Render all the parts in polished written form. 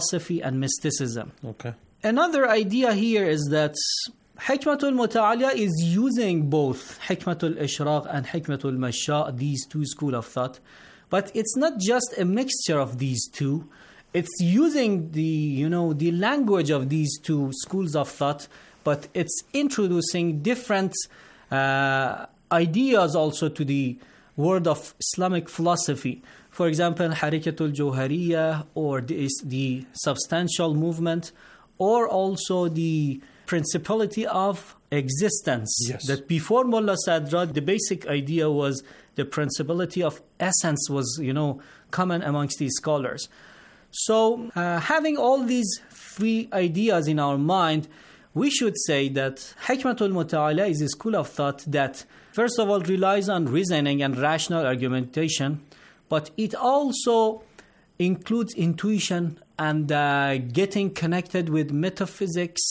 philosophy and mysticism. Okay. Another idea here is that Hikmatul Muta'aliya is using both Hikmatul Ishraq and Hikmatul Masha, these two schools of thought. But it's not just a mixture of these two. It's using the language of these two schools of thought, but it's introducing different ideas also to the world of Islamic philosophy. For example, Harikatul Jawhariyah, or the substantial movement, or also the principality of existence. Yes. That before Mullah Sadra, the basic idea was the principality of essence was, common amongst these scholars. So having all these three ideas in our mind, we should say that Hikmatul Muta'aliya is a school of thought that, first of all, relies on reasoning and rational argumentation, but it also includes intuition and getting connected with metaphysics.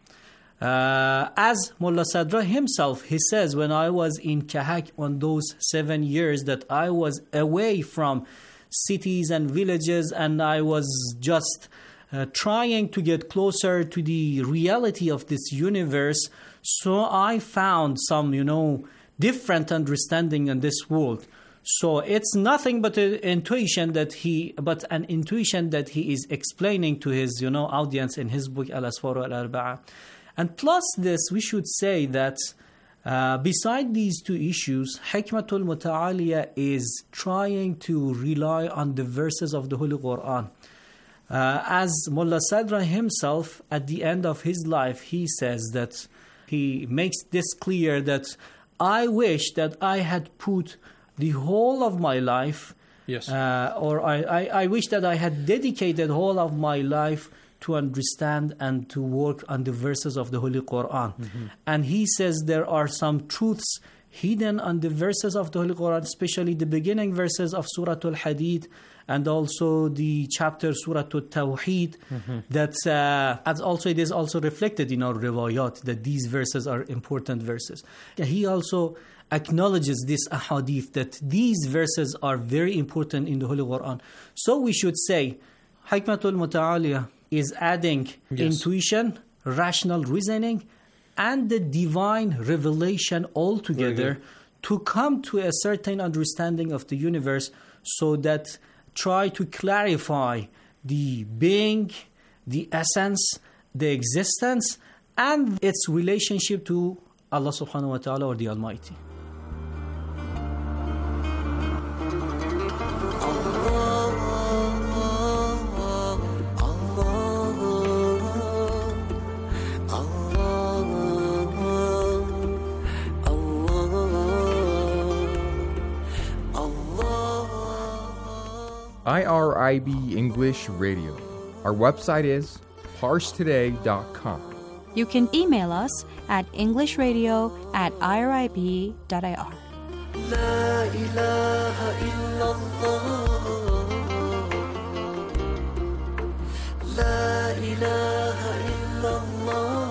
As Mullah Sadra himself, he says, when I was in Kahak on those 7 years that I was away from cities and villages, and I was just trying to get closer to the reality of this universe, so I found some, different understanding in this world. So it's nothing but an intuition that he is explaining to his, audience in his book Al-Asfar Al-Arba'a. And plus this, we should say that beside these two issues, Hikmatul Muta'aliya is trying to rely on the verses of the Holy Quran. As Mullah Sadra himself, at the end of his life, he says that he makes this clear that I wish that I had put the whole of my life, yes, or I wish that I had dedicated whole of my life to understand and to work on the verses of the Holy Quran. Mm-hmm. And he says there are some truths hidden on the verses of the Holy Quran, especially the beginning verses of Surah Al-Hadid and also the chapter Surah Al-Tawheed, that as also it is also reflected in our riwayat that these verses are important verses. He also acknowledges this ahadith that these verses are very important in the Holy Quran. So we should say Hikmatul Muta'aliya is adding intuition, rational reasoning, and the divine revelation all together to come to a certain understanding of the universe, so that try to clarify the being, the essence, the existence, and its relationship to Allah subhanahu wa ta'ala, or the Almighty. IRIB English Radio. Our website is parstoday.com. You can email us at englishradio@irib.ir. La ilaha illallah. La ilaha illallah.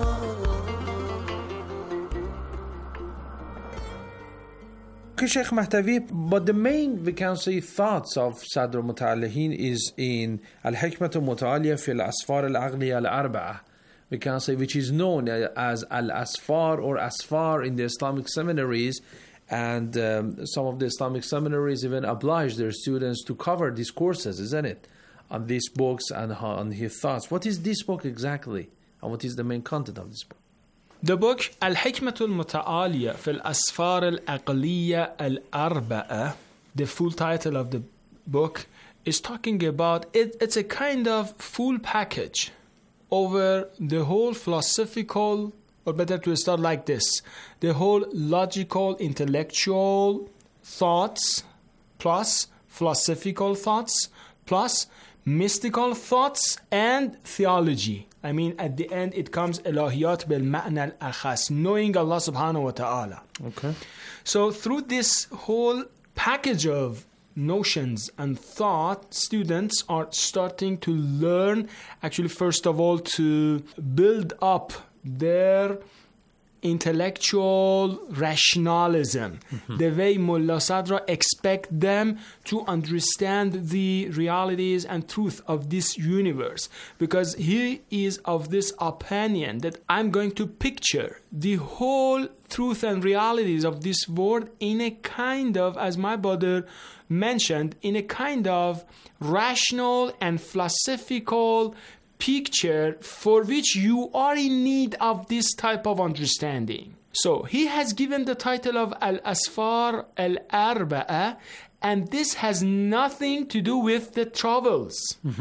Sheikh Mahtavi, but the main, we can say, thoughts of Sadr Muta'alihin is in Al-Hikmatul Muta'aliya fi Al-Asfar Al-Aqliya Al-Arba'a, we can say, which is known as Al-Asfar or Asfar in the Islamic seminaries, and some of the Islamic seminaries even oblige their students to cover these courses, isn't it, on these books and on his thoughts. What is this book exactly, and what is the main content of this book? The book Al-Hikmatul Muta'aliya fi Al-Asfar Al-Aqliya Al-Arba'a, the full title of the book, is talking about it's a kind of full package over the whole philosophical, or better to start like this, the whole logical, intellectual thoughts plus philosophical thoughts plus mystical thoughts and theology. I mean, at the end, it comes ilahiyat bil ma'na al-akhas, knowing Allah subhanahu wa ta'ala. Okay. So through this whole package of notions and thought, students are starting to learn, actually, first of all, to build up their intellectual rationalism, the way Mullah Sadra expect them to understand the realities and truth of this universe, because he is of this opinion that I'm going to picture the whole truth and realities of this world in a kind of, as my brother mentioned, in a kind of rational and philosophical picture for which you are in need of this type of understanding. So he has given the title of Al-Asfar Al-Arba'a, and this has nothing to do with the travels.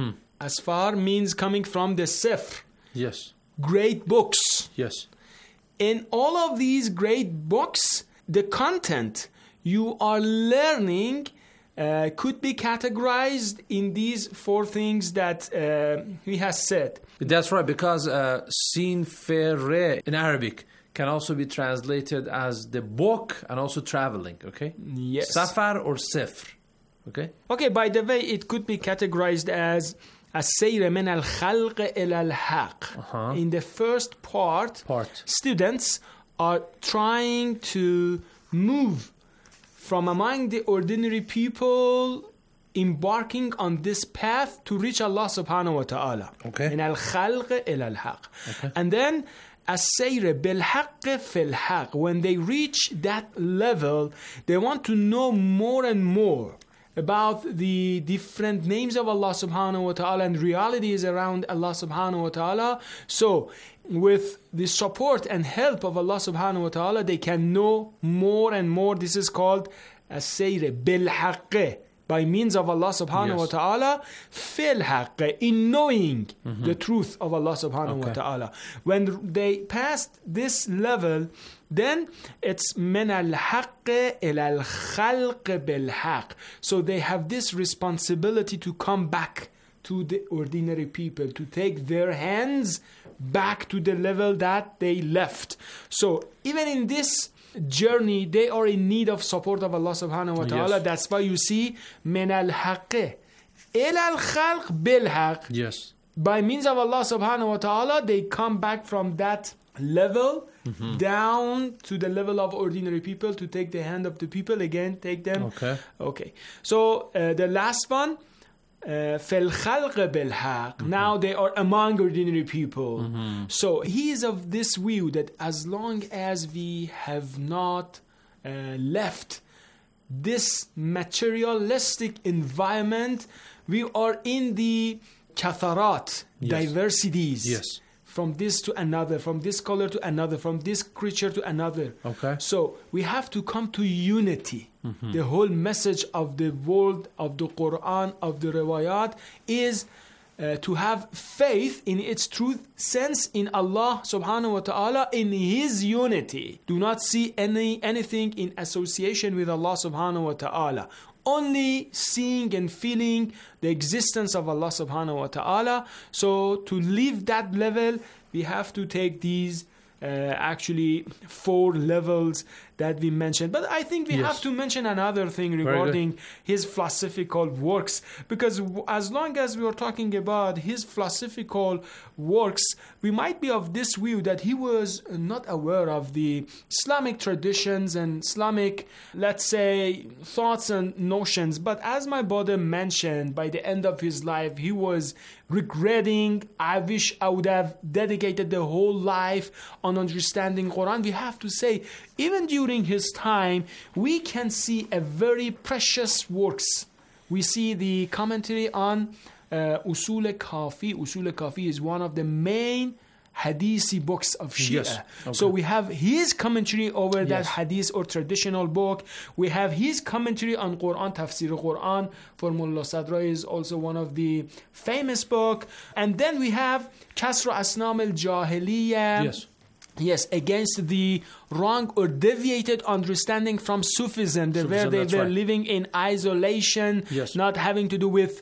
Asfar means coming from the Sifr, Yes. great books. Yes. In all of these great books, the content you are learning could be categorized in these four things that he has said. That's right, because Sin Ferre in Arabic can also be translated as the book and also traveling, okay? Yes. Safar or Sifr, okay? Okay, by the way, it could be categorized as السير من الخلق إلى الحق. In the first part, students are trying to move from among the ordinary people, embarking on this path to reach Allah subhanahu wa ta'ala. Okay. من الخلق إلى الحق. And then السير بالحق في الحق. When they reach that level, they want to know more and more about the different names of Allah subhanahu wa ta'ala and realities around Allah subhanahu wa ta'ala. So with the support and help of Allah subhanahu wa ta'ala, they can know more and more. This is called as-sayr bil-haqq, by means of Allah subhanahu wa ta'ala, fil haqq, in knowing the truth of Allah subhanahu wa ta'ala. When they passed this level, then it's min al-haqq ila al-khalq bil-haqq. So they have this responsibility to come back to the ordinary people, to take their hands back to the level that they left. So even in this journey, they are in need of support of Allah subhanahu wa ta'ala. Yes. That's why you see min al-haqq ila al-khalq bil-haqq. Yes. By means of Allah subhanahu wa ta'ala, they come back from that level down to the level of ordinary people, to take the hand of the people again, take them. Okay. So the last one, فِي الْخَلْقِ بِالْحَقِّ. Now they are among ordinary people. So he is of this view that as long as we have not left this materialistic environment, we are in the katharat, diversities. Yes. From this to another, from this color to another, from this creature to another. Okay. So we have to come to unity. The whole message of the world, of the Quran, of the riwayat is to have faith in its truth, sense in Allah subhanahu wa ta'ala, in His unity. Do not see anything in association with Allah subhanahu wa ta'ala. Only seeing and feeling the existence of Allah subhanahu wa ta'ala. So to leave that level, we have to take these actually 4 levels that we mentioned. But I think we have to mention another thing regarding his philosophical works, because as long as we are talking about his philosophical works, we might be of this view that he was not aware of the Islamic traditions and Islamic, let's say, thoughts and notions. But as my brother mentioned, by the end of his life, he was regretting, I wish I would have dedicated the whole life on understanding Quran. We have to say, even during his time, we can see a very precious works. We see the commentary on Usul Kafi. Usul Kafi is one of the main Hadithi books of Shia. Yes. Okay. So we have his commentary over that Hadith or traditional book. We have his commentary on Quran, Tafsir Quran for Mullah Sadra is also one of the famous book. And then we have Kasra Asnam al-Jahiliyyah. Yes, against the wrong or deviated understanding from Sufism, where they were living in isolation, not having to do with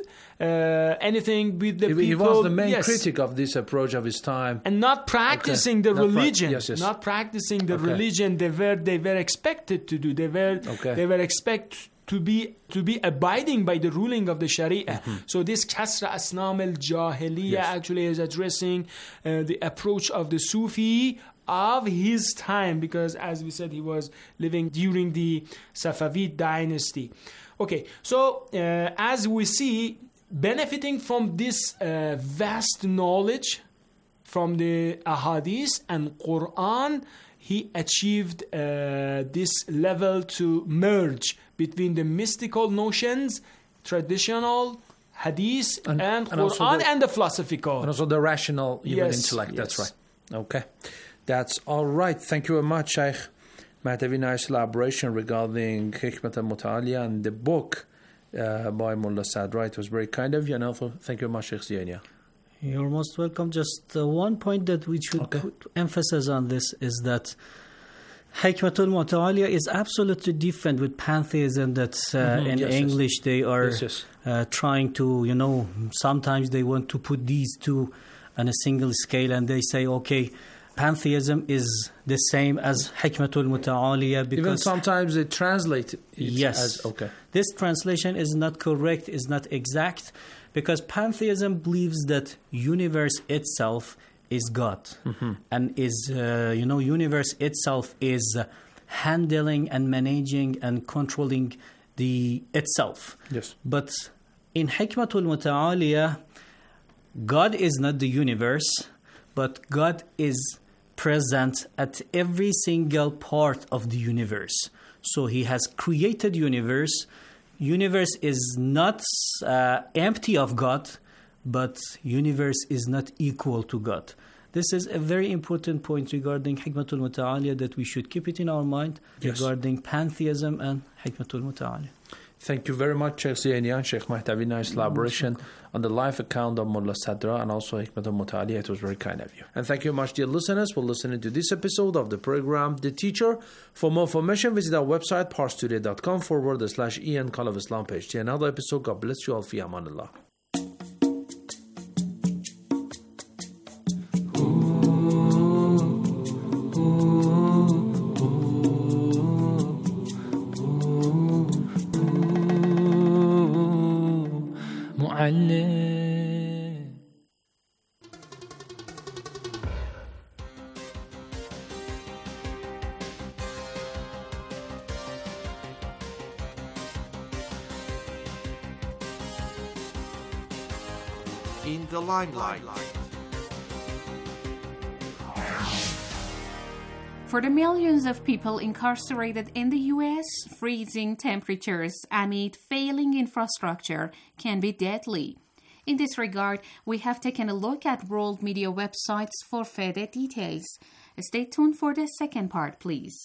anything with the people. He was the main critic of this approach of his time. And not practicing the religion. Not practicing the religion they were expected to do. They were expected to be abiding by the ruling of the Sharia. So this Kasra Asnam al-Jahiliya actually is addressing the approach of the Sufi of his time, because as we said, he was living during the Safavid dynasty. Okay, so as we see, benefiting from this vast knowledge from the Ahadith and Quran, he achieved this level to merge between the mystical notions, traditional Hadith and Quran, and the philosophical. And also the rational intellect. That's right. Okay. That's all right. Thank you very much, Sheikh Mahdavi. Nice elaboration regarding Hikmat al-Muta'aliya and the book by Mullah Sadra. It was very kind of you. And also, thank you very much, Sheikh Ziania. You're most welcome. Just one point that we should put emphasis on this is that Hikmat al-Muta'aliya is absolutely different with pantheism that in English they are trying to, sometimes they want to put these two on a single scale and they say, okay, pantheism is the same as Hikmat al-Muta'aliya, because even sometimes they translate it as okay. This translation is not correct, is not exact, because pantheism believes that universe itself is God, and is universe itself is handling and managing and controlling the itself. Yes. But in Hikmat al-Muta'aliya, God is not the universe, but God is present at every single part of the universe. So he has created universe. Universe is not empty of God, but universe is not equal to God. This is a very important point regarding Hikmat al-Muta'aliya that we should keep it in our mind regarding pantheism and Hikmat al-Muta'aliya. Thank you very much, Sheikh Ziania and Sheikh Mahdavi. Nice elaboration on the life account of Mullah Sadra and also Hikmat al-Muta'aliya. It was very kind of you. And thank you much, dear listeners, for listening to this episode of the program The Teacher. For more information, visit our website, parstoday.com/Ian Call of Islam page. To another episode, God bless you all. Fi amanillah. In the limelight. For the millions of people incarcerated in the U.S., freezing temperatures amid failing infrastructure can be deadly. In this regard, we have taken a look at world media websites for further details. Stay tuned for the second part, please.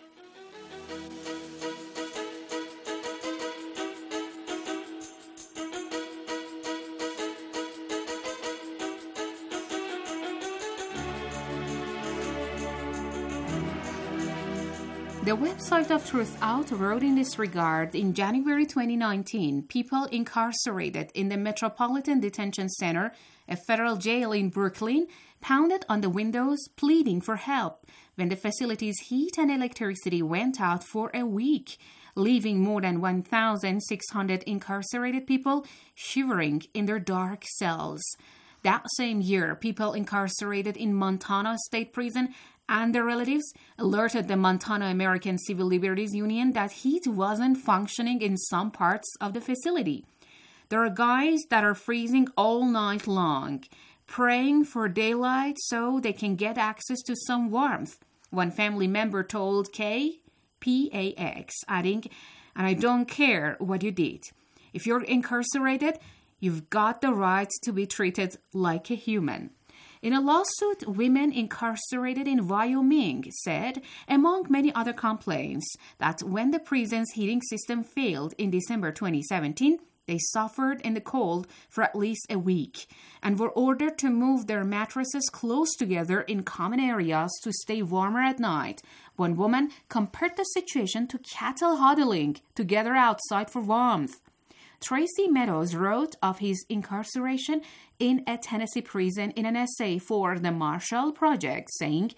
The website of Truth Out wrote in this regard, in January 2019, people incarcerated in the Metropolitan Detention Center, a federal jail in Brooklyn, pounded on the windows pleading for help when the facility's heat and electricity went out for a week, leaving more than 1,600 incarcerated people shivering in their dark cells. That same year, people incarcerated in Montana State Prison and their relatives alerted the Montana American Civil Liberties Union that heat wasn't functioning in some parts of the facility. There are guys that are freezing all night long, praying for daylight so they can get access to some warmth. One family member told KPAX, adding, "And I don't care what you did. If you're incarcerated, you've got the right to be treated like a human." In a lawsuit, women incarcerated in Wyoming said, among many other complaints, that when the prison's heating system failed in December 2017, they suffered in the cold for at least a week and were ordered to move their mattresses close together in common areas to stay warmer at night. One woman compared the situation to cattle huddling together outside for warmth. Tracy Meadows wrote of his incarceration in a Tennessee prison in an essay for the Marshall Project, saying,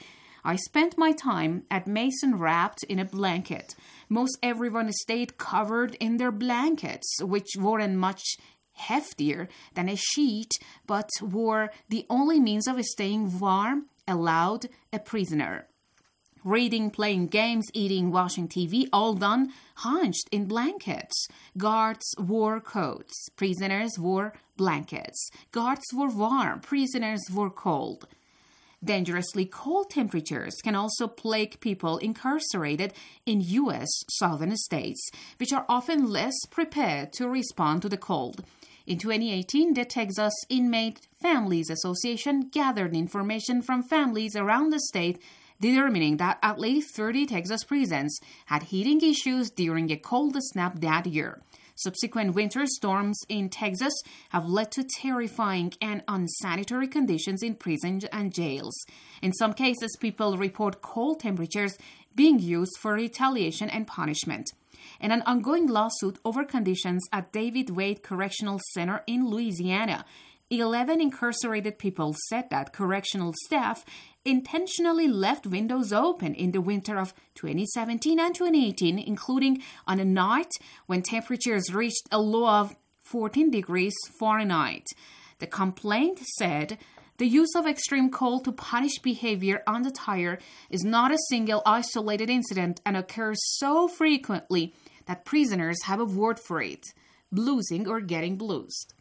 I spent my time at Mason wrapped in a blanket. Most everyone stayed covered in their blankets, which weren't much heftier than a sheet, but were the only means of staying warm allowed a prisoner. Reading, playing games, eating, watching TV, all done hunched in blankets. Guards wore coats. Prisoners wore blankets. Guards were warm. Prisoners were cold. Dangerously cold temperatures can also plague people incarcerated in U.S. southern states, which are often less prepared to respond to the cold. In 2018, the Texas Inmate Families Association gathered information from families around the state, determining that at least 30 Texas prisons had heating issues during a cold snap that year. Subsequent winter storms in Texas have led to terrifying and unsanitary conditions in prisons and jails. In some cases, people report cold temperatures being used for retaliation and punishment. In an ongoing lawsuit over conditions at David Wade Correctional Center in Louisiana, 11 incarcerated people said that correctional staff intentionally left windows open in the winter of 2017 and 2018, including on a night when temperatures reached a low of 14 degrees Fahrenheit. The complaint said the use of extreme cold to punish behavior on the tire is not a single isolated incident and occurs so frequently that prisoners have a word for it: bluesing or getting bluesed.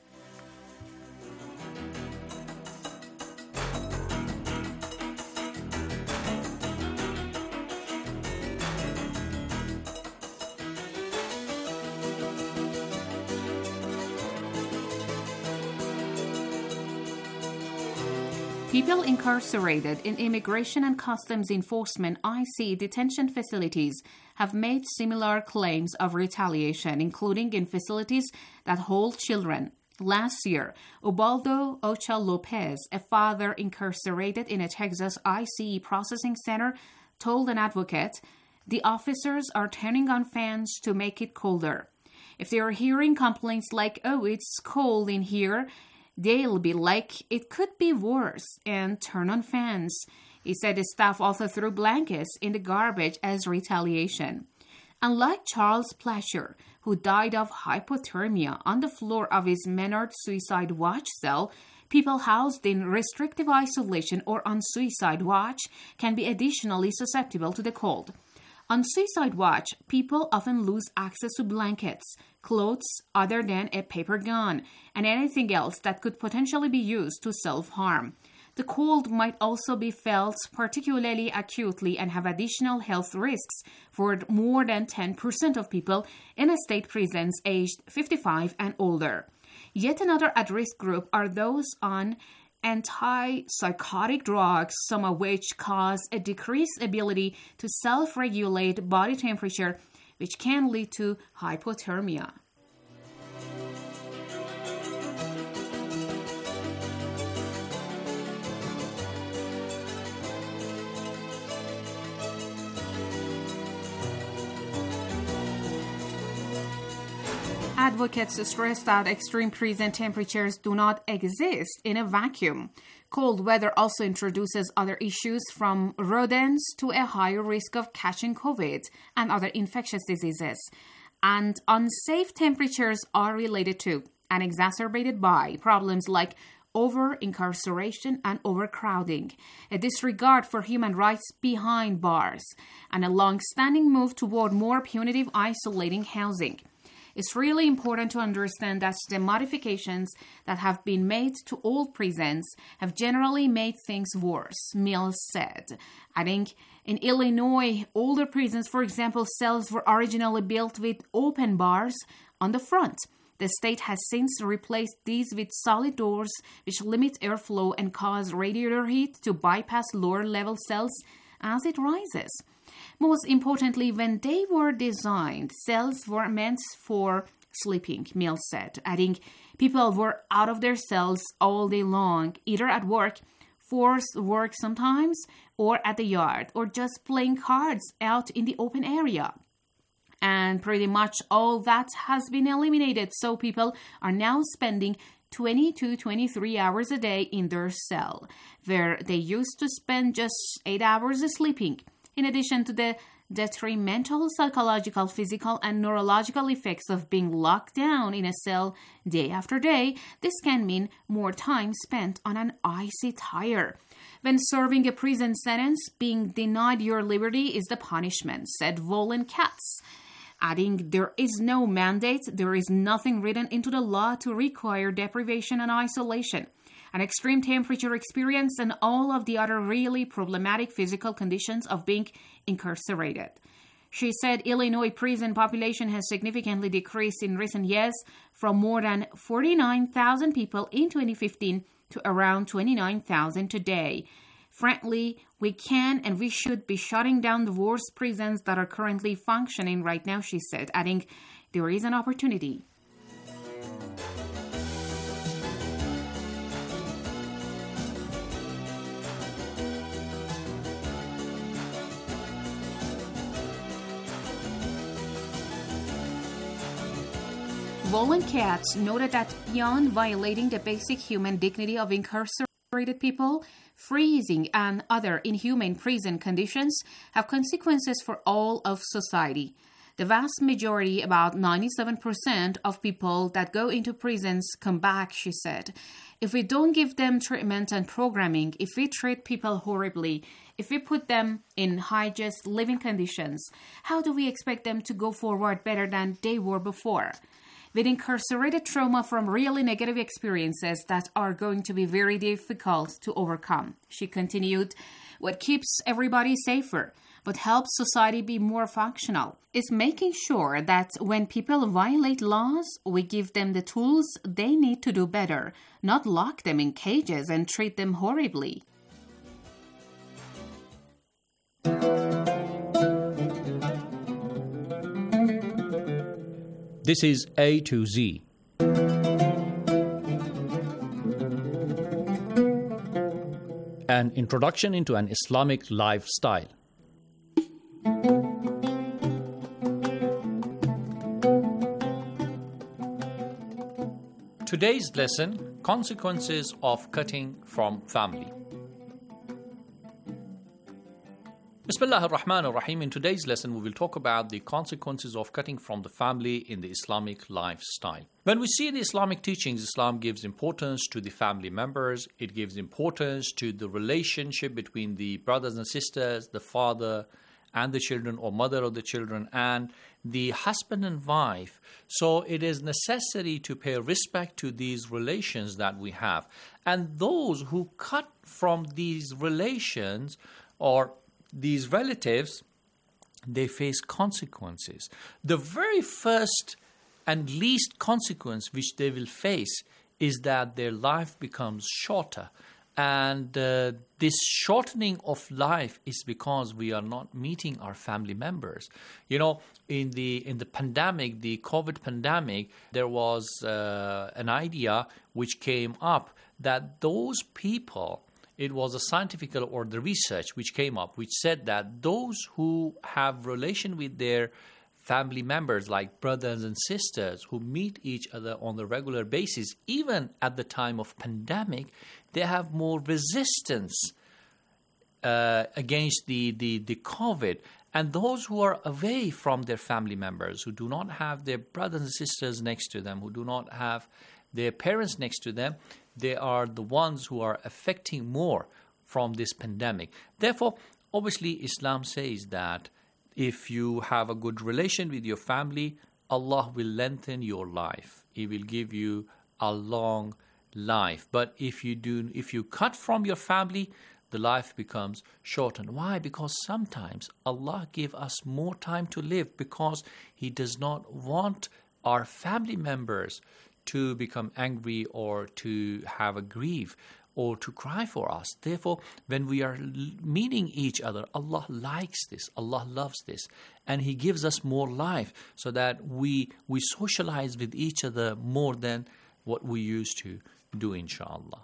People incarcerated in Immigration and Customs Enforcement IC detention facilities have made similar claims of retaliation, including in facilities that hold children. Last year, Ubaldo Ocha Lopez, a father incarcerated in a Texas ICE processing center, told an advocate, "The officers are turning on fans to make it colder. If they are hearing complaints like, 'Oh, it's cold in here,' they'll be like, 'It could be worse,' and turn on fans." He said the staff also threw blankets in the garbage as retaliation. Unlike Charles Plasher, who died of hypothermia on the floor of his Menard suicide watch cell, people housed in restrictive isolation or on suicide watch can be additionally susceptible to the cold. On suicide watch, people often lose access to blankets, clothes other than a paper gun, and anything else that could potentially be used to self-harm. The cold might also be felt particularly acutely and have additional health risks for more than 10% of people in state prisons aged 55 and older. Yet another at-risk group are those on antipsychotic drugs, some of which cause a decreased ability to self-regulate body temperature, which can lead to hypothermia. Advocates stress that extreme prison temperatures do not exist in a vacuum. Cold weather also introduces other issues, from rodents to a higher risk of catching COVID and other infectious diseases. And unsafe temperatures are related to and exacerbated by problems like over-incarceration and overcrowding, a disregard for human rights behind bars, and a long-standing move toward more punitive isolating housing. It's really important to understand that the modifications that have been made to old prisons have generally made things worse, Mills said. Adding, in Illinois, older prisons, for example, cells were originally built with open bars on the front. The state has since replaced these with solid doors, which limit airflow and cause radiator heat to bypass lower-level cells as it rises. Most importantly, when they were designed, cells were meant for sleeping, Mills said, adding, people were out of their cells all day long, either at work, forced work sometimes, or at the yard, or just playing cards out in the open area. And pretty much all that has been eliminated, so people are now spending 20 to 23 hours a day in their cell, where they used to spend just 8 hours sleeping. In addition to the detrimental psychological, physical, and neurological effects of being locked down in a cell day after day, this can mean more time spent on an icy tire. When serving a prison sentence, being denied your liberty is the punishment, said Volin Katz, adding, there is no mandate, there is nothing written into the law to require deprivation and isolation. An extreme temperature experience and all of the other really problematic physical conditions of being incarcerated. She said Illinois prison population has significantly decreased in recent years from more than 49,000 people in 2015 to around 29,000 today. Frankly, we can and we should be shutting down the worst prisons that are currently functioning right now, she said, adding, there is an opportunity. Volin Katz noted that beyond violating the basic human dignity of incarcerated people, freezing and other inhumane prison conditions have consequences for all of society. The vast majority, about 97% of people that go into prisons come back, she said. If we don't give them treatment and programming, if we treat people horribly, if we put them in high-just living conditions, how do we expect them to go forward better than they were before? With incarcerated trauma from really negative experiences that are going to be very difficult to overcome. She continued, what keeps everybody safer, but helps society be more functional, is making sure that when people violate laws, we give them the tools they need to do better, not lock them in cages and treat them horribly. This is A to Z. An introduction into an Islamic lifestyle. Today's lesson, consequences of cutting from family. Bismillah ar-Rahman ar-Rahim. In today's lesson, we will talk about the consequences of cutting from the family in the Islamic lifestyle. When we see the Islamic teachings, Islam gives importance to the family members. It gives importance to the relationship between the brothers and sisters, the father and the children, or mother of the children, and the husband and wife. So it is necessary to pay respect to these relations that we have. And those who cut from these relations or these relatives, they face consequences. The very first and least consequence which they will face is that their life becomes shorter. And this shortening of life is because we are not meeting our family members. You know, in the pandemic, the COVID pandemic, there was an idea which came up that those people, it was a scientific or the research which came up, which said that those who have relation with their family members, like brothers and sisters, who meet each other on a regular basis, even at the time of pandemic, they have more resistance against the COVID. And those who are away from their family members, who do not have their brothers and sisters next to them, who do not have their parents next to them, they are the ones who are affecting more from this pandemic. Therefore, obviously, Islam says that if you have a good relation with your family, Allah will lengthen your life. He will give you a long life. But if you cut from your family, the life becomes shortened. Why? Because sometimes Allah gives us more time to live because He does not want our family members to become angry or to have a grief or to cry for us. Therefore, when we are meeting each other, Allah likes this, Allah loves this, and He gives us more life so that we socialize with each other more than what we used to do, inshallah.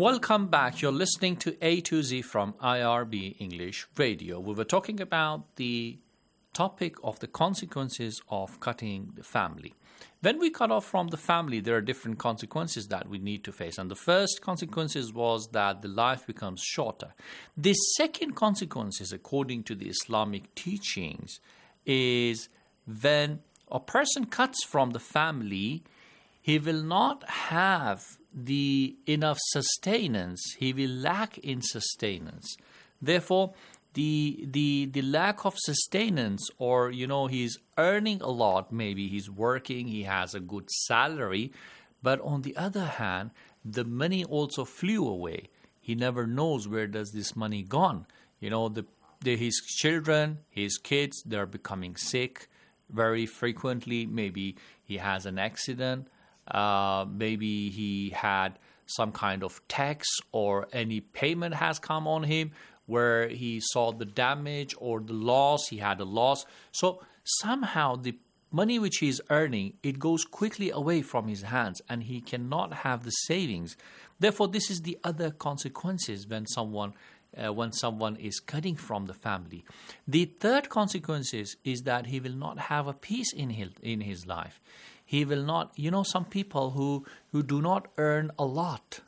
Welcome back. You're listening to A to Z from IRB English Radio. We were talking about the topic of the consequences of cutting the family. When we cut off from the family, there are different consequences that we need to face. And the first consequences was that the life becomes shorter. The second consequences, according to the Islamic teachings, is when a person cuts from the family, he will not have the enough sustenance. He will lack in sustenance. Therefore, the lack of sustenance, or he's earning a lot, maybe he's working, he has a good salary, but on the other hand, the money also flew away. He never knows where does this money gone. His children, his kids, they're becoming sick very frequently. Maybe he has an accident. Maybe he had some kind of tax or any payment has come on him where he saw the damage or the loss, he had a loss. So somehow the money which he is earning, it goes quickly away from his hands and he cannot have the savings. Therefore, this is the other consequences when someone is cutting from the family. The third consequences is that he will not have a peace in his life. He will not, some people who do not earn a lot,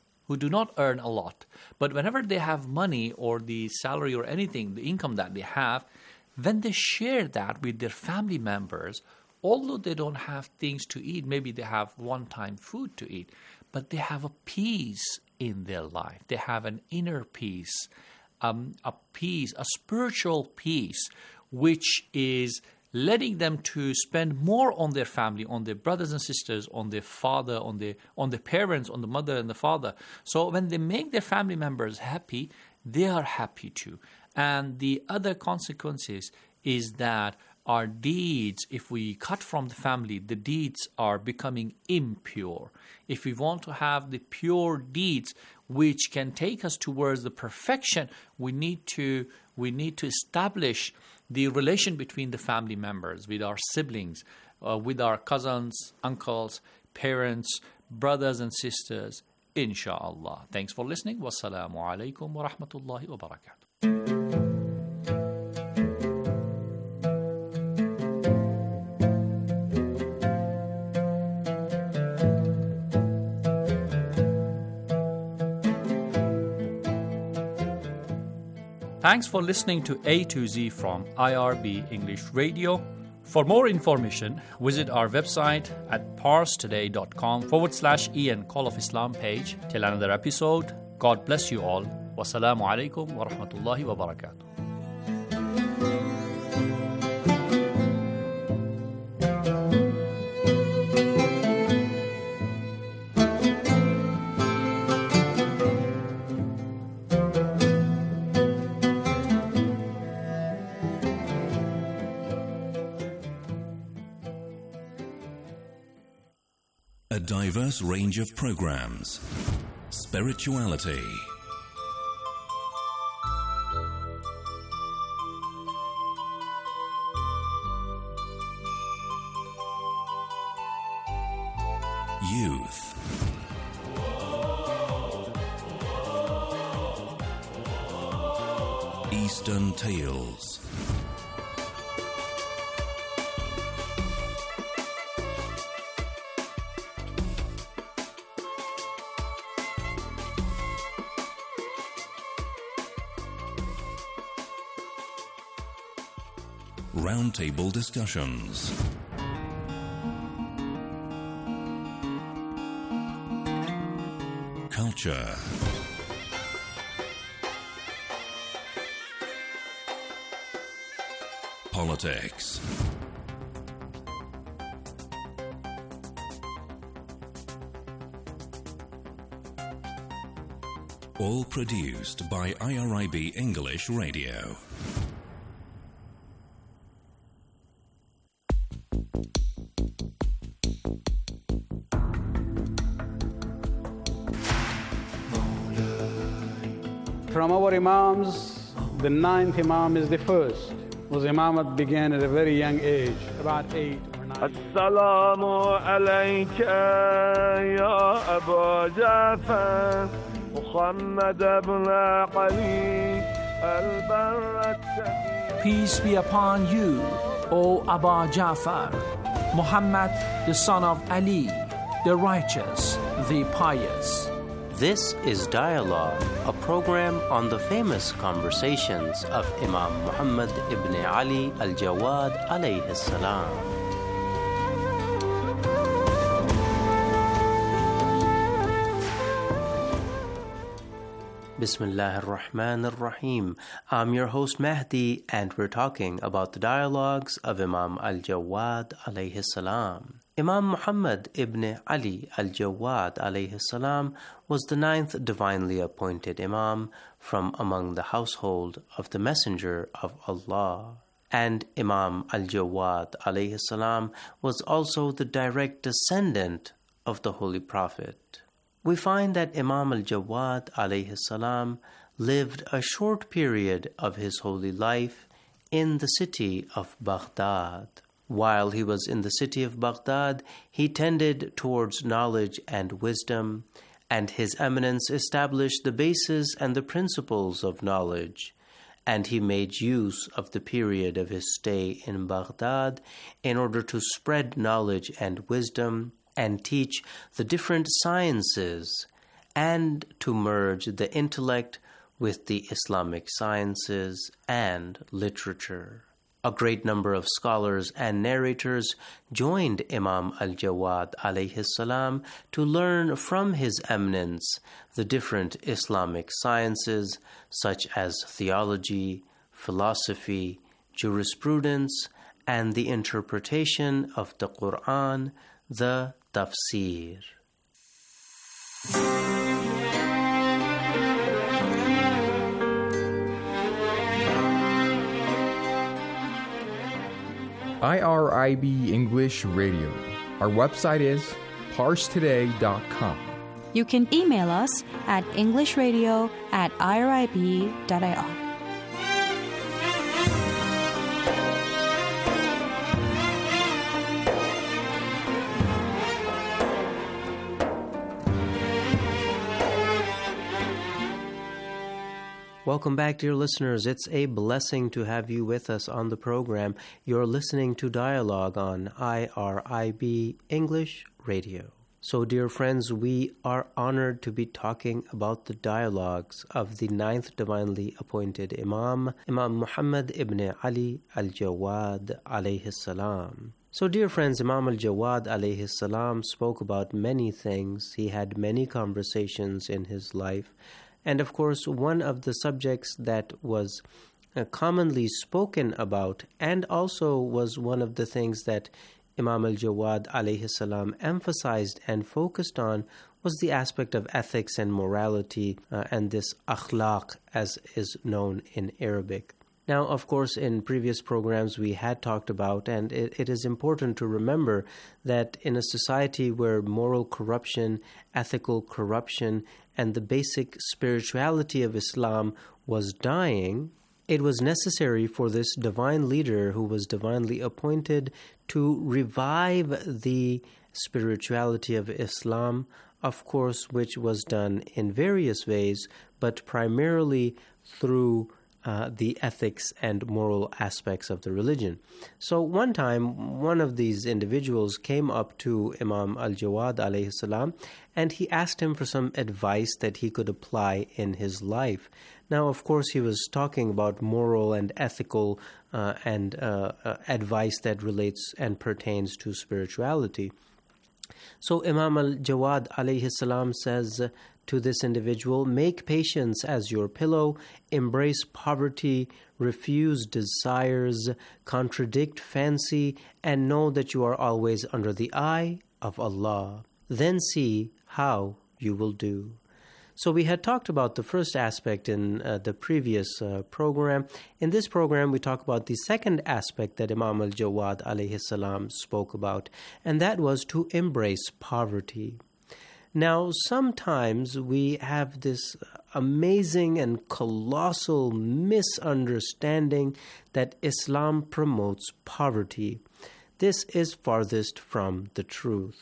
but whenever they have money or the salary or anything, the income that they have, when they share that with their family members, although they don't have things to eat, maybe they have one-time food to eat, but they have a peace in their life. They have an inner peace, a spiritual peace, which is letting them to spend more on their family, on their brothers and sisters, on their father, on their parents, on the mother and the father. So when they make their family members happy, they are happy too. And the other consequences is that our deeds, if we cut from the family, the deeds are becoming impure. If we want to have the pure deeds which can take us towards the perfection, we need to establish the relation between the family members, with our siblings, with our cousins, uncles, parents, brothers and sisters, inshallah. Thanks for listening. Wassalamu alaikum wa rahmatullahi wa barakatuh. Thanks for listening to A to Z from IRB English Radio. For more information, visit our website at parstoday.com/EN Call of Islam page. Till another episode, God bless you all. Wassalamu alaikum wa rahmatullahi wa barakatuh. A diverse range of programs, spirituality, youth, Eastern tales, roundtable discussions, culture, politics, all produced by IRIB English Radio. From our Imams, the 9th Imam is the first. Was Imamat began at a very young age, about 8 or 9. Assalamu alayka ya Abu Ja'far محمد ابن علي البر التقي. Peace be upon you, O Aba Ja'far, Muhammad the son of Ali, the righteous, the pious. This is Dialogue, a program on the famous conversations of Imam Muhammad ibn Ali al-Jawad alayhi salam. Bismillah ar-Rahman ar-Rahim. I'm your host Mahdi, and we're talking about the dialogues of Imam al-Jawad alayhi salam. Imam Muhammad ibn Ali al-Jawad alayhi salam was the 9th divinely appointed Imam from among the household of the Messenger of Allah. And Imam al-Jawad alayhi salam was also the direct descendant of the Holy Prophet. We find that Imam al-Jawad alayhi salam lived a short period of his holy life in the city of Baghdad. While he was in the city of Baghdad, he tended towards knowledge and wisdom, and his eminence established the basis and the principles of knowledge, and he made use of the period of his stay in Baghdad in order to spread knowledge and wisdom and teach the different sciences, and to merge the intellect with the Islamic sciences and literature. A great number of scholars and narrators joined Imam al-Jawad alayhi salam to learn from his eminence the different Islamic sciences such as theology, philosophy, jurisprudence, and the interpretation of the Quran, the tafsir. IRIB English Radio. Our website is parstoday.com. You can email us at englishradio@irib.ir. Welcome back, dear listeners. It's a blessing to have you with us on the program. You're listening to Dialogue on IRIB English Radio. So, dear friends, we are honored to be talking about the dialogues of the 9th divinely appointed Imam, Imam Muhammad ibn Ali al-Jawad alayhi salam. So, dear friends, Imam al-Jawad alayhi salam spoke about many things. He had many conversations in his life. And of course, one of the subjects that was commonly spoken about, and also was one of the things that Imam al-Jawad alayhi salam emphasized and focused on, was the aspect of ethics and morality, and this akhlaq, as is known in Arabic. Now, of course, in previous programs we had talked about, and it is important to remember that in a society where moral corruption, ethical corruption, and the basic spirituality of Islam was dying, it was necessary for this divine leader who was divinely appointed to revive the spirituality of Islam, of course, which was done in various ways, but primarily through the ethics and moral aspects of the religion. So one time, one of these individuals came up to Imam al-Jawad alayhi salam, and he asked him for some advice that he could apply in his life. Now, of course, he was talking about moral and ethical and advice that relates and pertains to spirituality. So Imam al-Jawad alayhi salam says to this individual, make patience as your pillow, embrace poverty, refuse desires, contradict fancy, and know that you are always under the eye of Allah. Then see how you will do. So we had talked about the first aspect in the previous program. In this program, we talk about the second aspect that Imam al-Jawad alayhi salam spoke about, and that was to embrace poverty. Now, sometimes we have this amazing and colossal misunderstanding that Islam promotes poverty. This is farthest from the truth.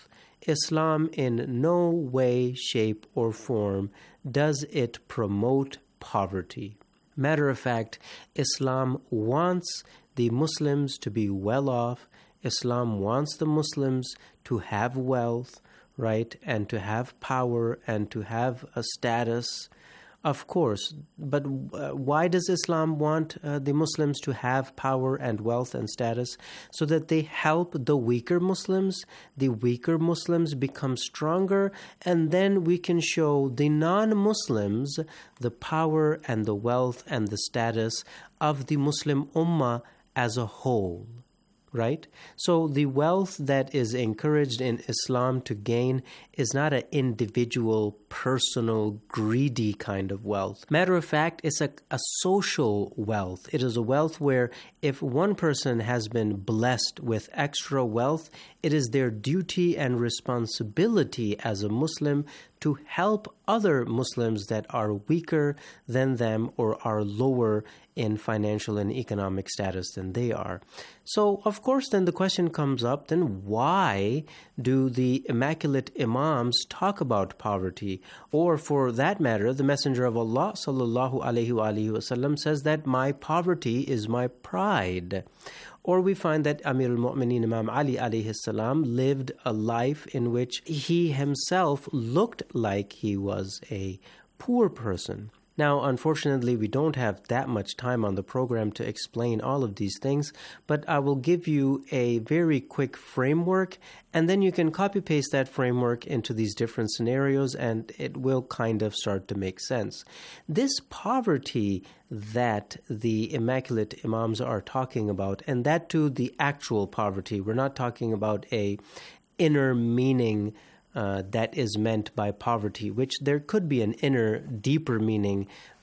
Islam in no way, shape, or form does it promote poverty. Matter of fact, Islam wants the Muslims to be well off. Islam wants the Muslims to have wealth, right, and to have power and to have a status. Of course, but why does Islam want the Muslims to have power and wealth and status? So that they help the weaker Muslims. The weaker Muslims become stronger, and then we can show the non-Muslims the power and the wealth and the status of the Muslim Ummah as a whole. Right? So the wealth that is encouraged in Islam to gain is not an individual, personal, greedy kind of wealth. Matter of fact, it's a social wealth. It is a wealth where if one person has been blessed with extra wealth, it is their duty and responsibility as a Muslim to help other Muslims that are weaker than them or are lower in financial and economic status than they are. So, of course, then the question comes up, then why do the Immaculate Imams talk about poverty? Or for that matter, the Messenger of Allah sallallahu alaihi wasallam says that my poverty is my pride. Or we find that Amir al-Mu'mineen Imam Ali alayhi salam lived a life in which he himself looked like he was a poor person. Now, unfortunately, we don't have that much time on the program to explain all of these things, but I will give you a very quick framework, and then you can copy-paste that framework into these different scenarios, and it will kind of start to make sense. This poverty that the Immaculate Imams are talking about, and that too the actual poverty, we're not talking about a inner meaning that is meant by poverty, which there could be an inner, deeper meaning,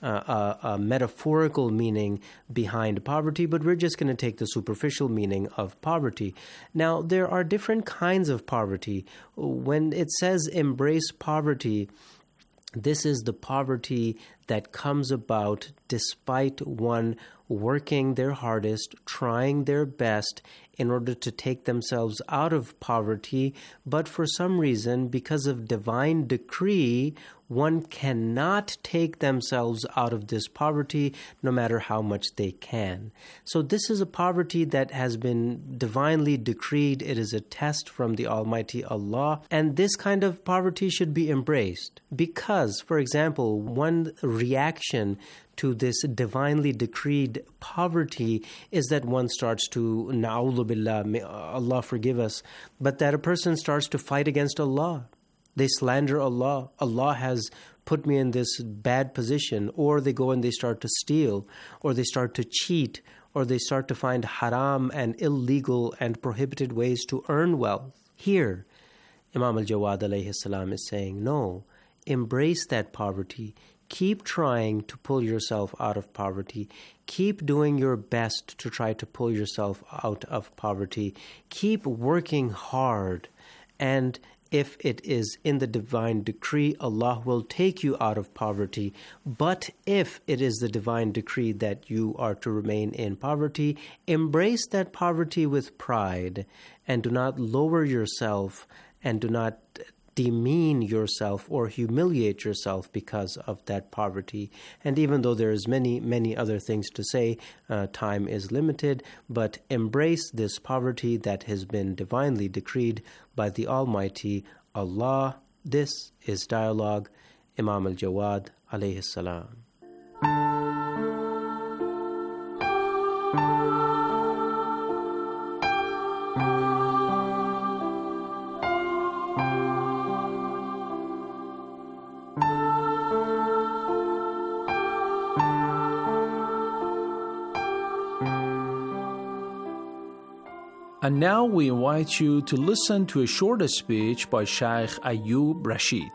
a metaphorical meaning behind poverty, but we're just going to take the superficial meaning of poverty. Now, there are different kinds of poverty. When it says embrace poverty, this is the poverty that comes about despite one working their hardest, trying their best in order to take themselves out of poverty, but for some reason, because of divine decree, one cannot take themselves out of this poverty no matter how much they can. So this is a poverty that has been divinely decreed. It is a test from the Almighty Allah, and this kind of poverty should be embraced because, for example, one reaction to this divinely decreed poverty is that one starts to, na'udhu billah, may Allah forgive us, but that a person starts to fight against Allah. They slander Allah. Allah has put me in this bad position. Or they go and they start to steal, or they start to cheat, or they start to find haram and illegal and prohibited ways to earn wealth. Here, Imam al-Jawad alayhi salam is saying, no, embrace that poverty. Keep trying to pull yourself out of poverty. Keep doing your best to try to pull yourself out of poverty. Keep working hard. And if it is in the divine decree, Allah will take you out of poverty. But if it is the divine decree that you are to remain in poverty, embrace that poverty with pride and do not lower yourself and do not demean yourself or humiliate yourself because of that poverty. And even though there's many other things to say, time is limited, but embrace this poverty that has been divinely decreed by the Almighty Allah. This is Dialogue, Imam al-Jawad alayhi salam. And now we invite you to listen to a short speech by Sheikh Ayub Rashid.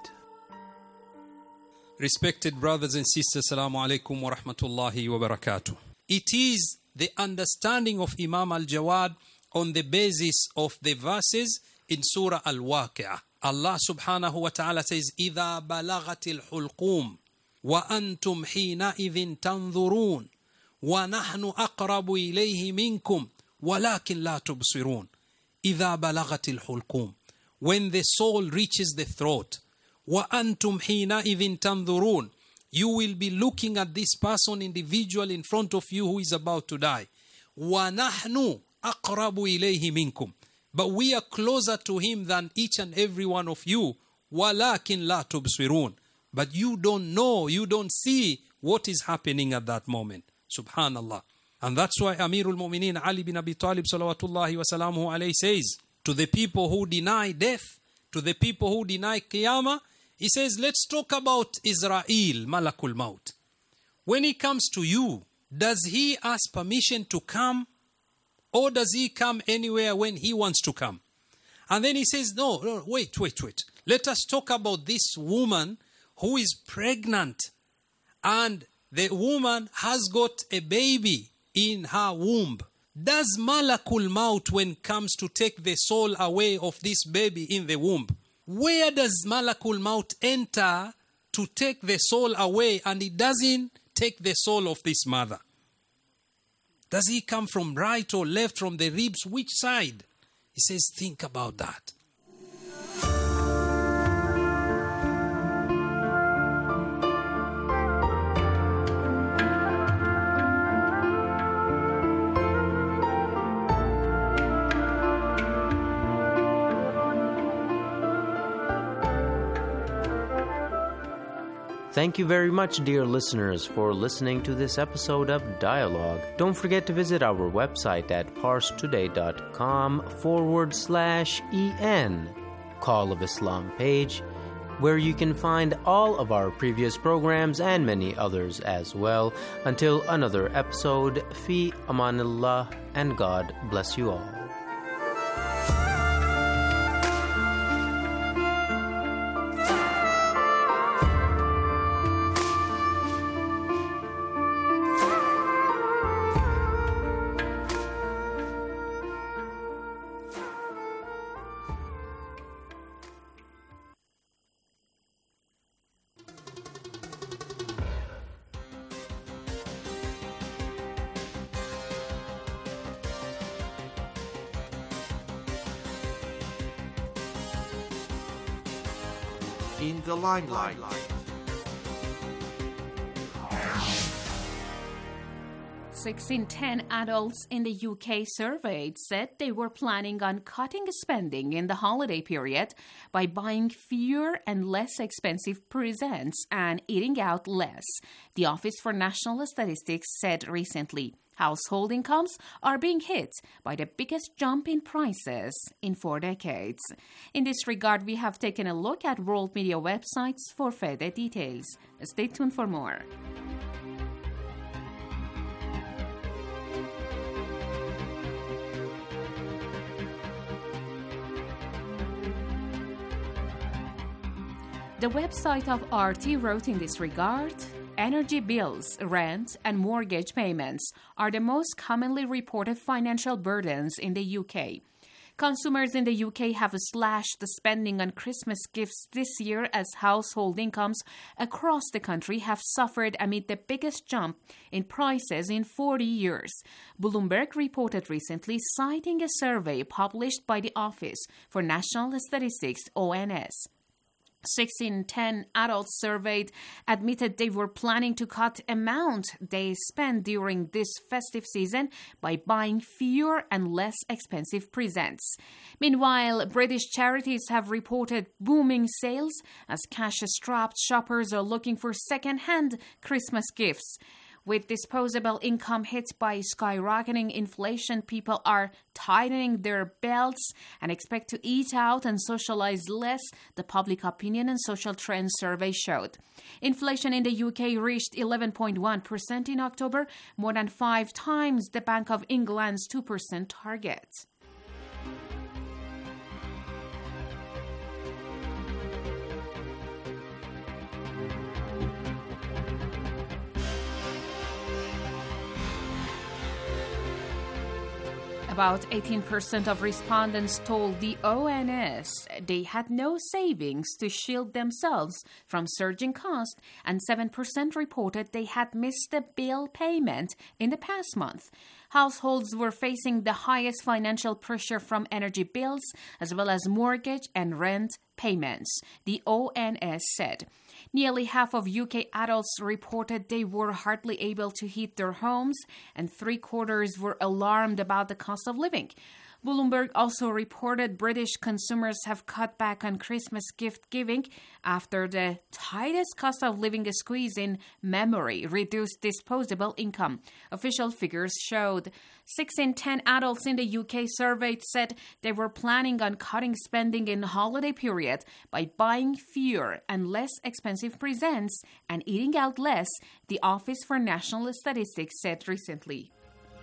Respected brothers and sisters, Assalamu alaikum wa rahmatullahi wa barakatuh. It is the understanding of Imam al-Jawad on the basis of the verses in Surah Al-Waqi'ah. Allah subhanahu wa ta'ala says, إِذَا بَلَغَتِ الْحُلْقُومِ وَأَنْتُمْ حِينَئِذٍ تَنْظُرُونَ وَنَحْنُ أَقْرَبُ إِلَيْهِ مِنْكُمْ ولكن لا تبصرون إذا بلغت الحلقوم. when the soul reaches the throat. وَأَنْتُمْ حِينَئِذٍ تَنْظُرُونَ. You will be looking at this person, individual in front of you who is about to die. وَنَحْنُ أَقْرَبُ إِلَيْهِ مِنْكُمْ. But we are closer to him than each and every one of you. وَلَكِنْ لَا تُبْصِرُونَ. But you don't know, you don't see what is happening at that moment. Subhanallah. And that's why Amirul Mu'mineen Ali bin Abi Talib salawatullahi wa salamuhu alayhi says to the people who deny death, to the people who deny Qiyamah, he says, let's talk about Israel, Malakul Maut. When he comes to you, does he ask permission to come? Or does he come anywhere when he wants to come? And then he says, no, wait. Let us talk about this woman who is pregnant and the woman has got a baby in her womb. Does Malakul Maut, when comes to take the soul away of this baby in the womb, where does Malakul Maut enter to take the soul away, and he doesn't take the soul of this mother? Does he come from right or left, from the ribs? Which side? He says, think about that. Thank you very much, dear listeners, for listening to this episode of Dialogue. Don't forget to visit our website at parstoday.com/en, Call of Islam page, where you can find all of our previous programs and many others as well. Until another episode, fi amanillah, and God bless you all. In the limelight. 6 in 10 adults in the UK surveyed said they were planning on cutting spending in the holiday period by buying fewer and less expensive presents and eating out less, the Office for National Statistics said recently. Household incomes are being hit by the biggest jump in prices in 4 decades. In this regard, we have taken a look at world media websites for further details. Stay tuned for more. The website of RT wrote in this regard, energy bills, rent, and mortgage payments are the most commonly reported financial burdens in the UK. Consumers in the UK have slashed the spending on Christmas gifts this year as household incomes across the country have suffered amid the biggest jump in prices in 40 years. Bloomberg reported recently, citing a survey published by the Office for National Statistics, ONS. 6 in 10 adults surveyed admitted they were planning to cut amount they spend during this festive season by buying fewer and less expensive presents. Meanwhile, British charities have reported booming sales as cash-strapped shoppers are looking for second-hand Christmas gifts. With disposable income hit by skyrocketing inflation, people are tightening their belts and expect to eat out and socialize less, the Public Opinion and Social Trends survey showed. Inflation in the UK reached 11.1% in October, more than 5 times the Bank of England's 2% target. About 18% of respondents told the ONS they had no savings to shield themselves from surging costs, and 7% reported they had missed a bill payment in the past month. Households were facing the highest financial pressure from energy bills as well as mortgage and rent payments, the ONS said. Nearly half of UK adults reported they were hardly able to heat their homes, and 3/4 were alarmed about the cost of living. Bloomberg also reported British consumers have cut back on Christmas gift giving after the tightest cost of living squeeze in memory reduced disposable income. Official figures showed 6 in 10 adults in the UK surveyed said they were planning on cutting spending in the holiday period by buying fewer and less expensive presents and eating out less, the Office for National Statistics said recently.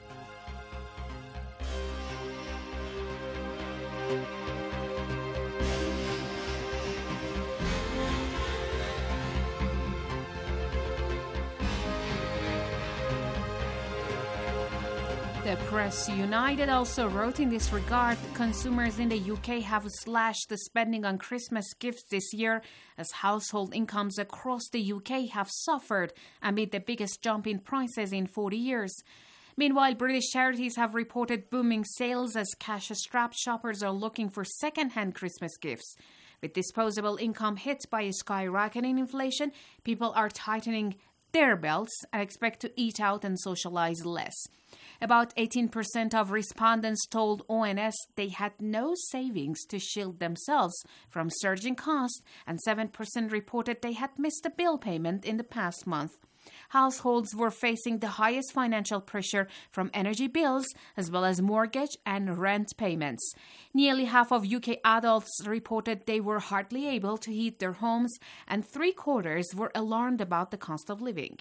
The Press United also wrote in this regard, consumers in the UK have slashed the spending on Christmas gifts this year as household incomes across the UK have suffered amid the biggest jump in prices in 40 years. Meanwhile, British charities have reported booming sales as cash-strapped shoppers are looking for second-hand Christmas gifts. With disposable income hit by a skyrocketing inflation, people are tightening their belts and expect to eat out and socialize less. About 18% of respondents told ONS they had no savings to shield themselves from surging costs, and 7% reported they had missed a bill payment in the past month. Households were facing the highest financial pressure from energy bills as well as mortgage and rent payments. Nearly half of UK adults reported they were hardly able to heat their homes, and 3/4 were alarmed about the cost of living.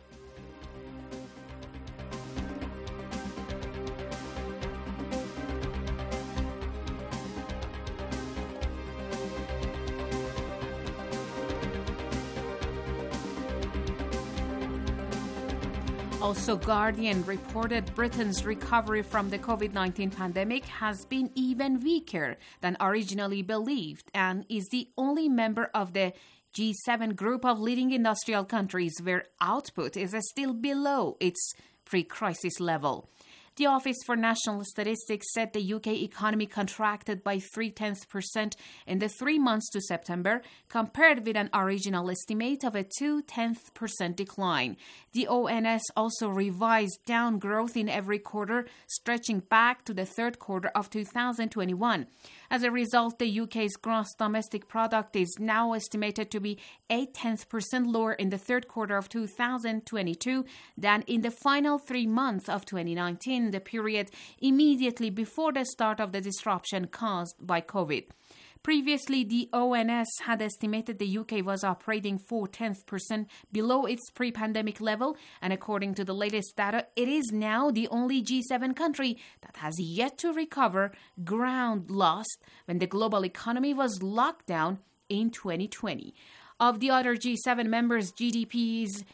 Also, Guardian reported Britain's recovery from the COVID-19 pandemic has been even weaker than originally believed and is the only member of the G7 group of leading industrial countries where output is still below its pre-crisis level. The Office for National Statistics said the UK economy contracted by 0.3% in the 3 months to September, compared with an original estimate of a 0.2% decline. The ONS also revised down growth in every quarter, stretching back to the third quarter of 2021. As a result, the UK's gross domestic product is now estimated to be 0.8% lower in the third quarter of 2022 than in the final 3 months of 2019, the period immediately before the start of the disruption caused by COVID. Previously, the ONS had estimated the UK was operating 0.4% below its pre-pandemic level, and according to the latest data, it is now the only G7 country that has yet to recover ground lost when the global economy was locked down in 2020. Of the other G7 members, GDP is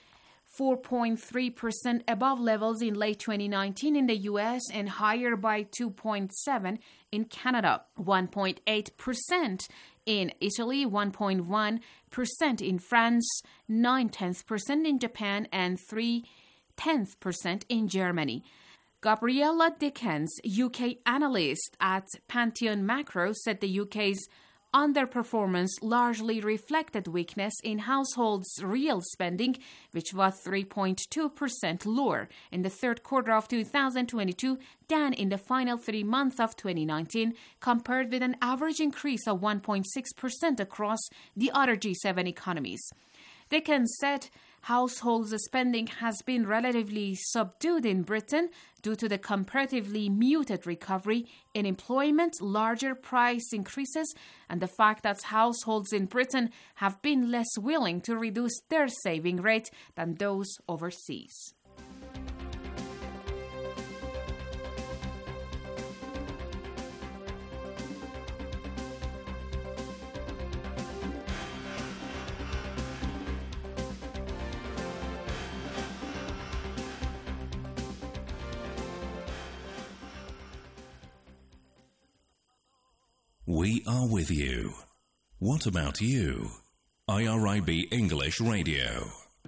4.3% above levels in late 2019 in the US and higher by 2.7% in Canada, 1.8% in Italy, 1.1% in France, 0.9% in Japan, and 0.3% in Germany. Gabriella Dickens, UK analyst at Pantheon Macro, said the UK's underperformance largely reflected weakness in households' real spending, which was 3.2% lower in the third quarter of 2022 than in the final 3 months of 2019, compared with an average increase of 1.6% across the other G7 economies. Dickens said households' spending has been relatively subdued in Britain due to the comparatively muted recovery in employment, larger price increases, and the fact that households in Britain have been less willing to reduce their saving rate than those overseas. We are with you. What about you? IRIB English Radio.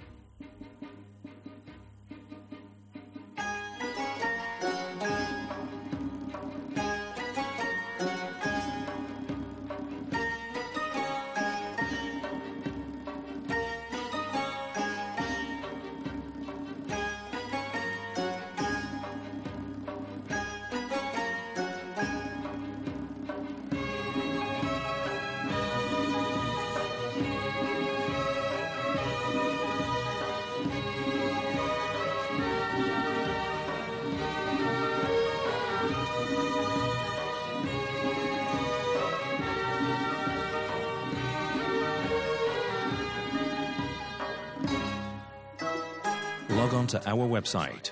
Log on to our website,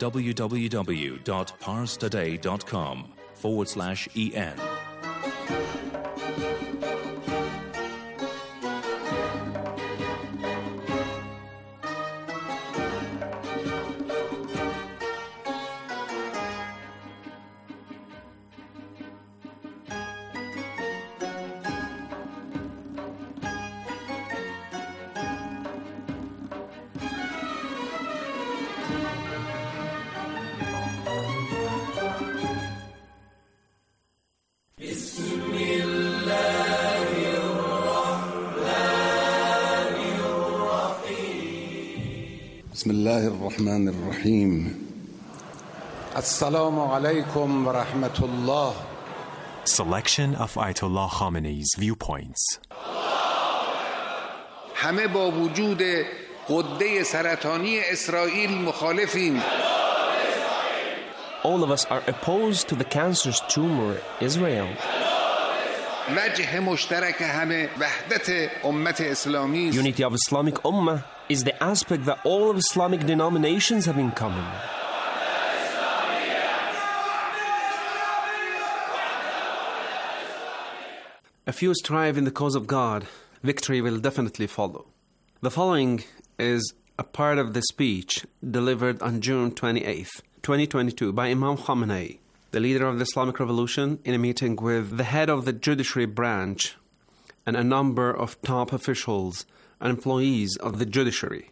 www.parstoday.com/EN. بسم الله الرحمن الرحيم السلام عليكم ورحمة الله. Selection of Ayatollah Khamenei's viewpoints. همه با وجود غده سرطانی اسرائیل مخالفیم. All of us are opposed to the cancerous tumor Israel. وجه مشترک همه وحدت امت اسلامی است. Unity of Islamic Ummah is the aspect that all of Islamic denominations have in common. If you strive in the cause of God, victory will definitely follow. The following is a part of the speech delivered on June 28th, 2022 by Imam Khamenei, the leader of the Islamic Revolution, in a meeting with the head of the judiciary branch and a number of top officials and employees of the judiciary.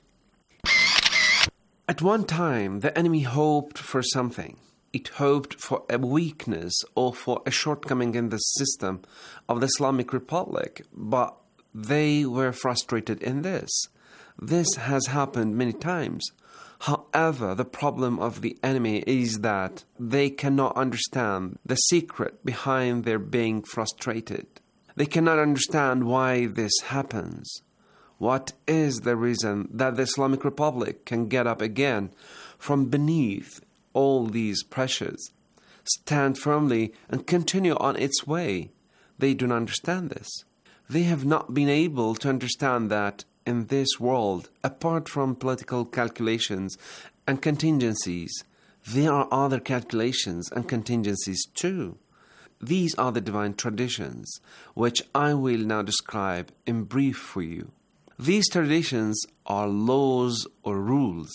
At one time, the enemy hoped for something. It hoped for a weakness or for a shortcoming in the system of the Islamic Republic, but they were frustrated in this. This has happened many times. However, the problem of the enemy is that they cannot understand the secret behind their being frustrated. They cannot understand why this happens. What is the reason that the Islamic Republic can get up again from beneath all these pressures, stand firmly and continue on its way? They do not understand this. They have not been able to understand that in this world, apart from political calculations and contingencies, there are other calculations and contingencies too. These are the divine traditions, which I will now describe in brief for you. These traditions are laws or rules.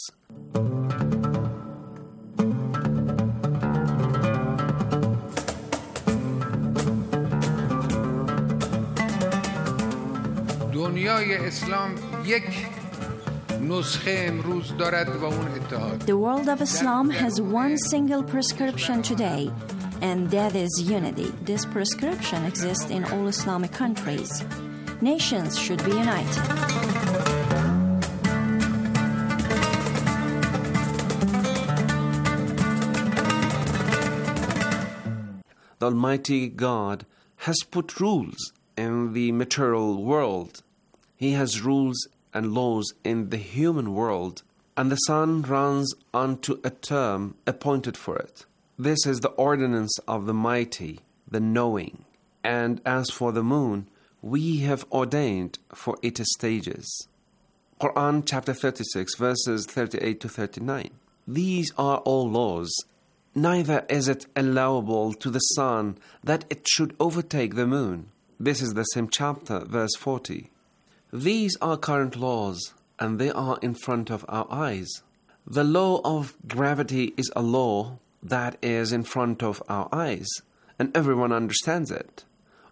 دنیای اسلام یک نسخه امروز دارد و اون اتحاد. The world of Islam has one single prescription today, and that is unity. This prescription exists in all Islamic countries. Nations should be united. The Almighty God has put rules in the material world. He has rules and laws in the human world, and the sun runs onto a term appointed for it. This is the ordinance of the mighty, the knowing. And as for the moon, we have ordained for its stages. Quran chapter 36 verses 38 to 39. These are all laws. Neither is it allowable to the sun that it should overtake the moon. This is the same chapter, verse 40. These are current laws, and they are in front of our eyes. The law of gravity is a law that is in front of our eyes, and everyone understands it.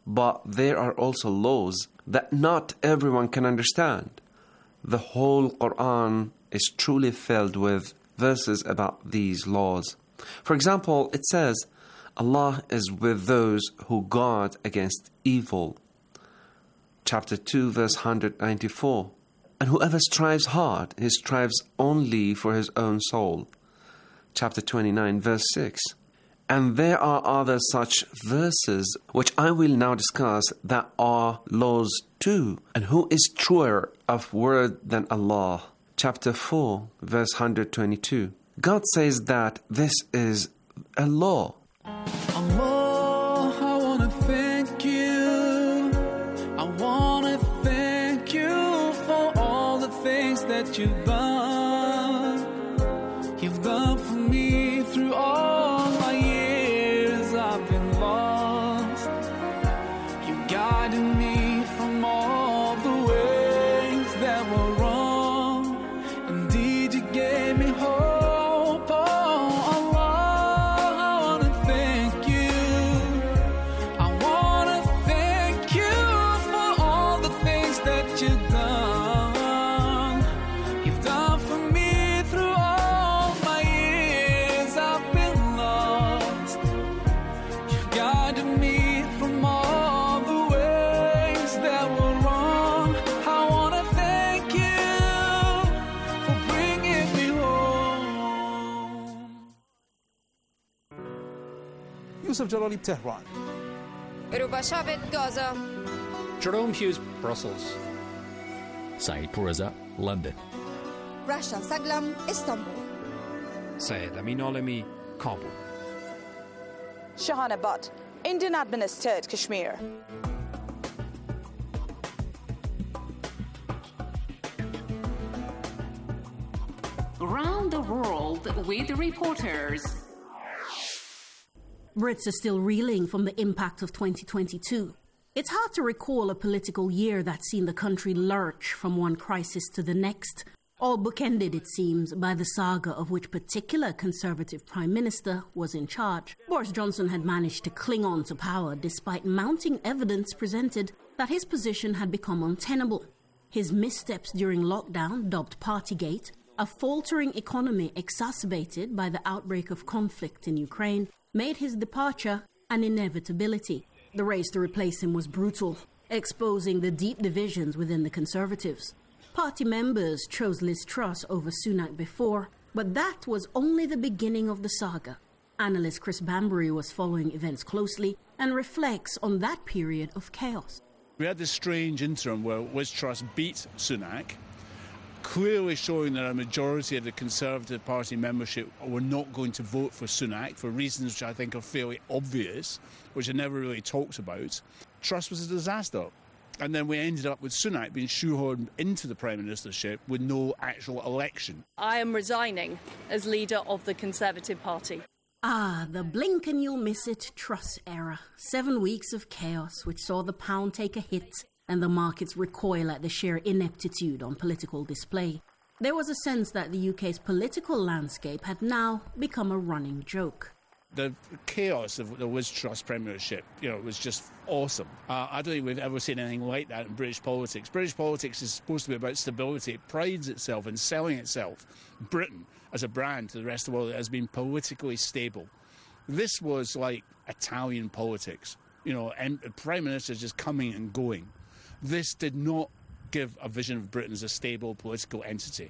but there are also laws that not everyone can understand. The whole Quran is truly filled with verses about these laws. For example, it says, Allah is with those who guard against evil. Chapter 2, verse 194. And whoever strives hard, he strives only for his own soul. Chapter 29, verse 6. And there are other such verses which I will now discuss that are laws too. And who is truer of word than Allah? Chapter 4, verse 122. God says that this is a law. Allah, I want to thank you. I want to thank you for all the things that you've done. You've done for me through all my years I've been lost. You guided me from all the ways that were wrong. Indeed, you gave me hope. Yusuf Jalali, Tehran. Rubashavet, Gaza. Jerome Hughes, Brussels. Saeed Pourreza, London. Rasha Saglam, Istanbul. Syed Amin Alemi, Kabul. Shahana Butt, Indian administered Kashmir. Around the world with reporters. Brits are still reeling from the impact of 2022. It's hard to recall a political year that's seen the country lurch from one crisis to the next, all bookended, it seems, by the saga of which particular Conservative Prime Minister was in charge. Boris Johnson had managed to cling on to power despite mounting evidence presented that his position had become untenable. His missteps during lockdown, dubbed Partygate, a faltering economy exacerbated by the outbreak of conflict in Ukraine, made his departure an inevitability. The race to replace him was brutal, exposing the deep divisions within the Conservatives. Party members chose Liz Truss over Sunak before, but that was only the beginning of the saga. Analyst Chris Bambury was following events closely and reflects on that period of chaos. We had this strange interim where Liz Truss beat Sunak, clearly showing that a majority of the Conservative Party membership were not going to vote for Sunak for reasons which I think are fairly obvious, which are never really talked about. Truss was a disaster. And then we ended up with Sunak being shoehorned into the Prime Ministership with no actual election. I am resigning as leader of the Conservative Party. Ah, the blink and you'll miss it Truss era. 7 weeks of chaos which saw the pound take a hit and the markets recoil at the sheer ineptitude on political display. There was a sense that the UK's political landscape had now become a running joke. The chaos of the Liz Truss premiership, was just awesome. I don't think we've ever seen anything like that in British politics. British politics is supposed to be about stability. It prides itself in selling itself, Britain, as a brand to the rest of the world that has been politically stable. This was like Italian politics, and prime ministers just coming and going. This did not give a vision of Britain as a stable political entity.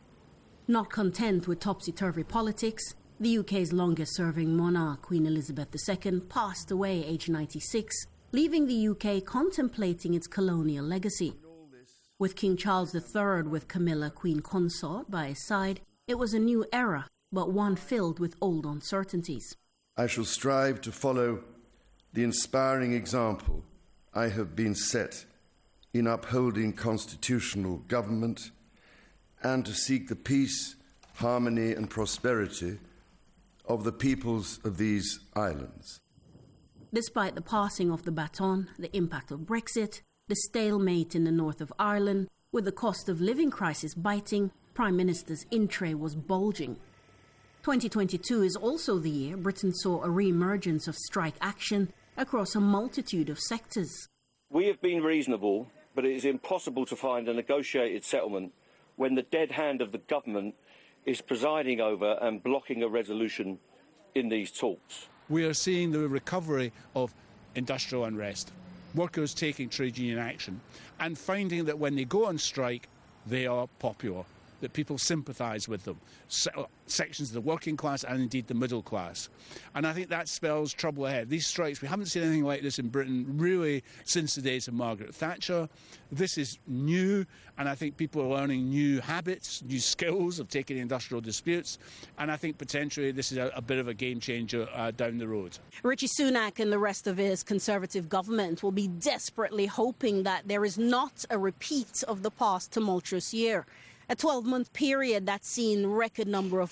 Not content with topsy-turvy politics, the UK's longest-serving monarch, Queen Elizabeth II, passed away aged 96, leaving the UK contemplating its colonial legacy. With King Charles III with Camilla, Queen Consort, by his side, it was a new era, but one filled with old uncertainties. I shall strive to follow the inspiring example I have been set in upholding constitutional government and to seek the peace, harmony and prosperity of the peoples of these islands. Despite the passing of the baton, the impact of Brexit, the stalemate in the north of Ireland, with the cost of living crisis biting, Prime Minister's in tray was bulging. 2022 is also the year Britain saw a re-emergence of strike action across a multitude of sectors. We have been reasonable, but it is impossible to find a negotiated settlement when the dead hand of the government is presiding over and blocking a resolution in these talks. We are seeing the recovery of industrial unrest, workers taking trade union action, and finding that when they go on strike, they are popular, that people sympathise with them, sections of the working class and indeed the middle class. And I think that spells trouble ahead. These strikes, we haven't seen anything like this in Britain really since the days of Margaret Thatcher. This is new, and I think people are learning new habits, new skills of taking industrial disputes, and I think potentially this is a bit of a game changer down the road. Rishi Sunak and the rest of his Conservative government will be desperately hoping that there is not a repeat of the past tumultuous year. A 12-month period that's seen record number of